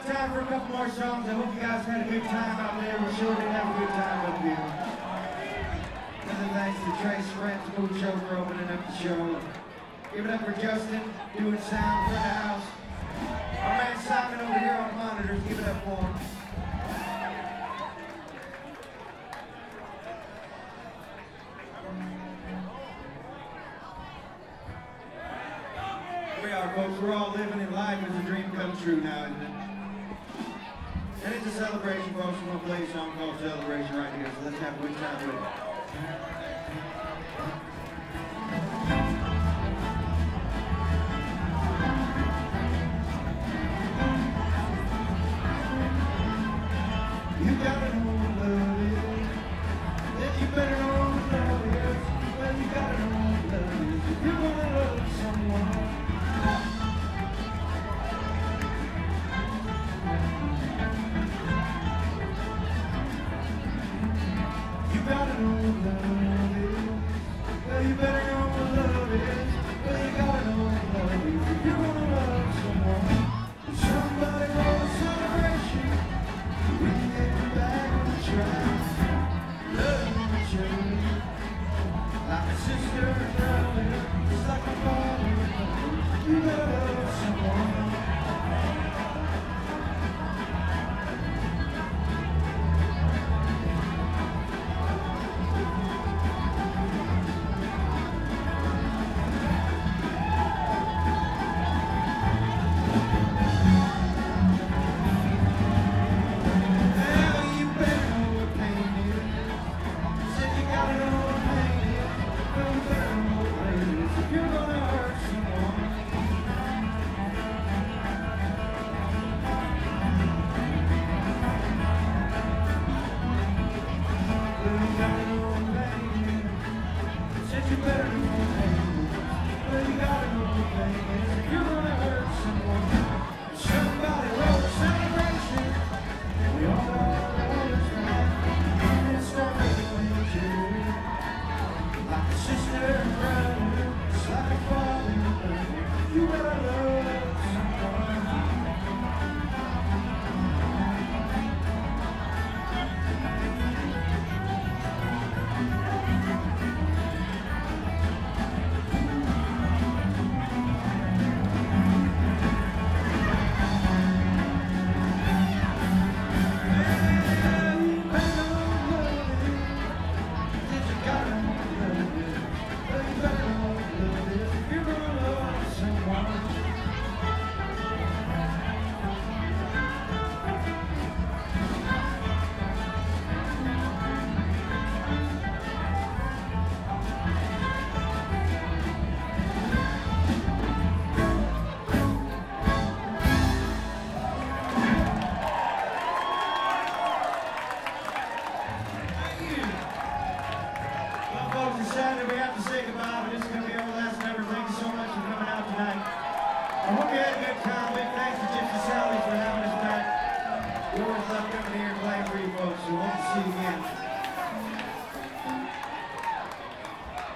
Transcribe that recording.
got time for a couple more songs. I hope you guys had a good time out there. We sure did have a good time up here. Another thanks to Trace Friends Food Show for opening up the show. Give it up for Justin, doing sound for the house. Our man Simon over here on the monitors, give it up for him. We are, folks. We're all living in life as a dream come true now, isn't it? And it's a celebration, folks. We're going to play a song called Celebration right here, so let's have a good time with it. You gotta know what love is, then you better know what love is. Well, you gotta know what love is if you're gonna love someone. You gotta know what love is. Well, you better know what love is. Well, you gotta know what love is if you're gonna love someone. Somebody wants a celebration. When you get back on the track, loving each other like a sister and brother, just like a father and mother. You gotta love someone. We have to say goodbye, but this is going to be our last number. Thank you so much for coming out tonight. I hope you had a good time. Big thanks to Gypsy Sally for having us back. We always love coming here and playing for you folks, so hope to see you again.